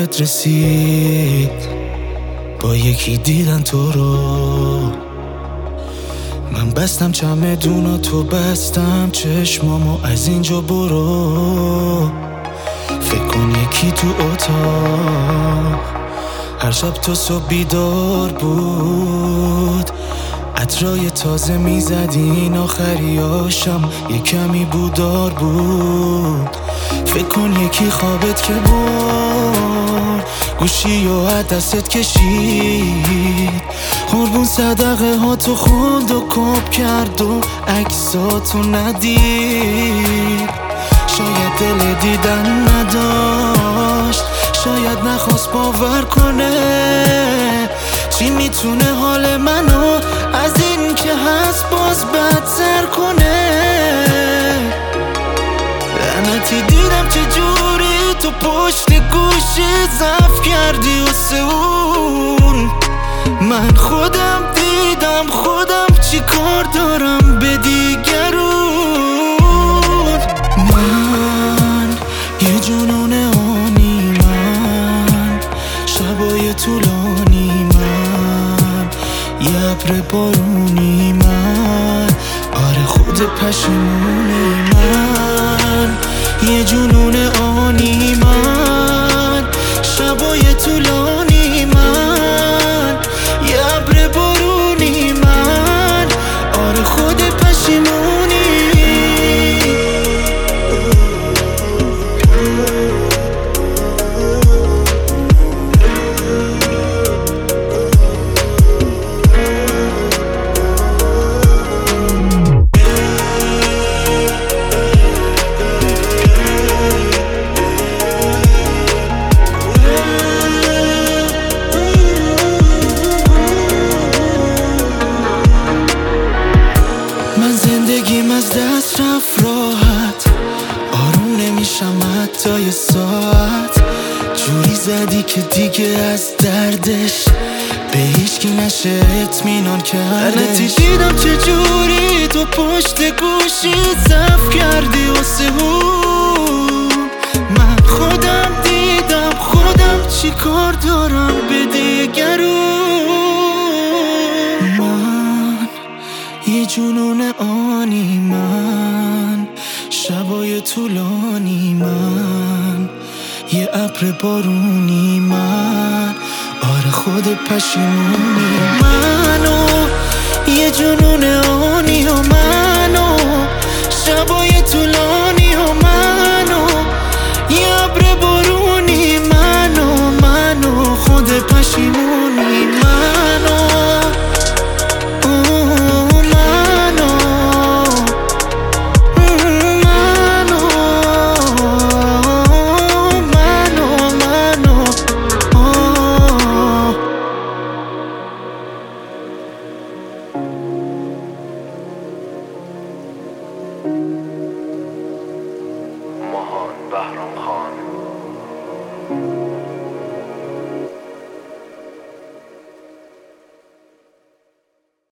بهت رسید، با یکی دیدن تو رو. من بستم چمدونا، تو بستم چشمامو، از اینجا برو. فکر کن یکی تو اتاق هر شب تو صبح بیدار بود، عطرای تازه میزدین، آخریاشم یه کمی بودار بود. فکر کن یکی خوابت که برد، گوشی و دستت کشید، قربون صدقه ها تو خوند و کپ کرد و عکساتو ندید. شاید دل دیدن نداشت، شاید نخواست باور کنه. چی میتونه حال منو از این که هست باز بدتر کنه؟ لعنتی دیدم چه جوری تو پشت گوشی ضعف کردی واسه اون. من خودم دیدم خودم چی کار دارم به دیگرون. من یه جنون آنی، من شبای طولانی، من یه ابر بارونی، من آره خود پشیمونی. من یه جنون آنی، من شبای طولانی، من یه ابر بارونی، من آره خود پشیمونی. زندگیم از دست رفت راحت، آروم نمیشم حتی یه ساعت. جوری زدی که دیگه از دردش به هیچکی نشه اطمینان کردش. لعنتی دیدم چه جوری تو پشت گوشی ضعف کردی واسه اون. من خودم دیدم خودم چی کار دارم به دیگرون. من یه جنون آنی، من شبای طولانی، من یه ابر بارونی، من آره خود پشیمونی. منو یه جنون آنی و منو شبای طولانی و منو یه ابر بارونی، منو خود پشیمونی. منو بهرام خان